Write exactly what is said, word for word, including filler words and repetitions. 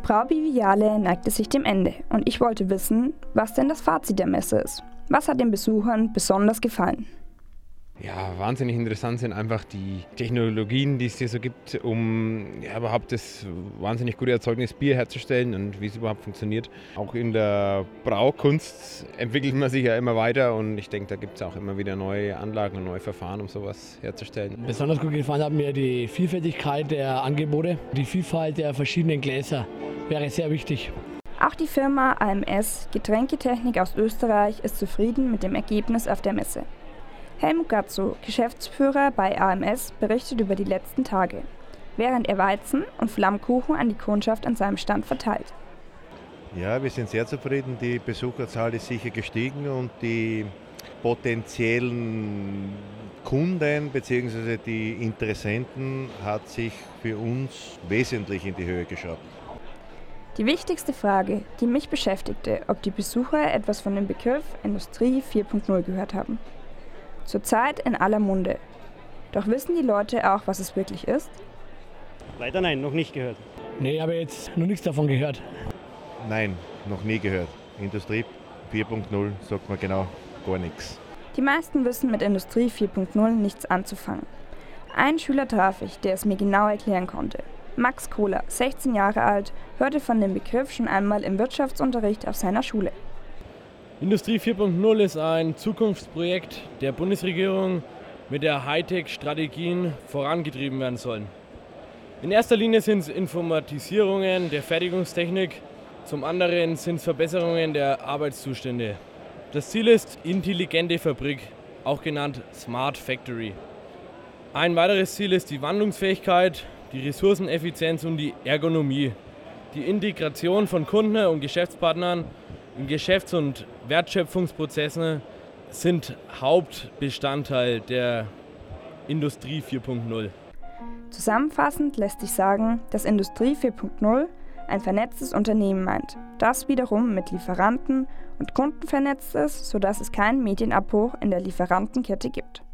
Braubiviale neigte sich dem Ende und ich wollte wissen, was denn das Fazit der Messe ist. Was hat den Besuchern besonders gefallen? Ja, wahnsinnig interessant sind einfach die Technologien, die es hier so gibt, um ja, überhaupt das wahnsinnig gute Erzeugnis Bier herzustellen und wie es überhaupt funktioniert. Auch in der Braukunst entwickelt man sich ja immer weiter und ich denke, da gibt es auch immer wieder neue Anlagen und neue Verfahren, um sowas herzustellen. Besonders gut gefallen hat mir die Vielfältigkeit der Angebote. Die Vielfalt der verschiedenen Gläser wäre sehr wichtig. Auch die Firma A M S Getränketechnik aus Österreich ist zufrieden mit dem Ergebnis auf der Messe. Helmut Gatzo, Geschäftsführer bei A M S, berichtet über die letzten Tage, während er Weizen und Flammkuchen an die Kundschaft an seinem Stand verteilt. Ja, wir sind sehr zufrieden. Die Besucherzahl ist sicher gestiegen und die potenziellen Kunden bzw. die Interessenten hat sich für uns wesentlich in die Höhe geschraubt. Die wichtigste Frage, die mich beschäftigte, ob die Besucher etwas von dem Begriff Industrie vier Punkt null gehört haben. Zurzeit in aller Munde. Doch wissen die Leute auch, was es wirklich ist? Leider nein, noch nicht gehört. Nee, ich habe jetzt noch nichts davon gehört. Nein, noch nie gehört. Industrie vier Punkt null sagt man genau gar nichts. Die meisten wissen mit Industrie vier Punkt null nichts anzufangen. Einen Schüler traf ich, der es mir genau erklären konnte. Max Kohler, sechzehn Jahre alt, hörte von dem Begriff schon einmal im Wirtschaftsunterricht auf seiner Schule. Industrie vier Punkt null ist ein Zukunftsprojekt der Bundesregierung, mit der Hightech-Strategien vorangetrieben werden sollen. In erster Linie sind es Informatisierungen der Fertigungstechnik, zum anderen sind es Verbesserungen der Arbeitszustände. Das Ziel ist intelligente Fabrik, auch genannt Smart Factory. Ein weiteres Ziel ist die Wandlungsfähigkeit, die Ressourceneffizienz und die Ergonomie. Die Integration von Kunden und Geschäftspartnern in Geschäfts- und Wertschöpfungsprozessen sind Hauptbestandteil der Industrie vier Punkt null. Zusammenfassend lässt sich sagen, dass Industrie vier Punkt null ein vernetztes Unternehmen meint, das wiederum mit Lieferanten und Kunden vernetzt ist, sodass es keinen Medienabbruch in der Lieferantenkette gibt.